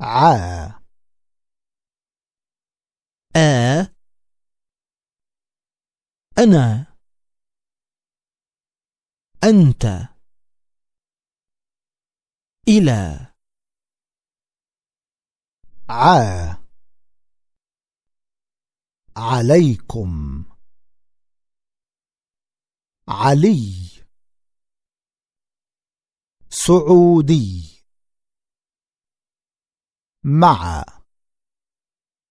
عا أنا أنت إلى عا عليكم علي سعودي مع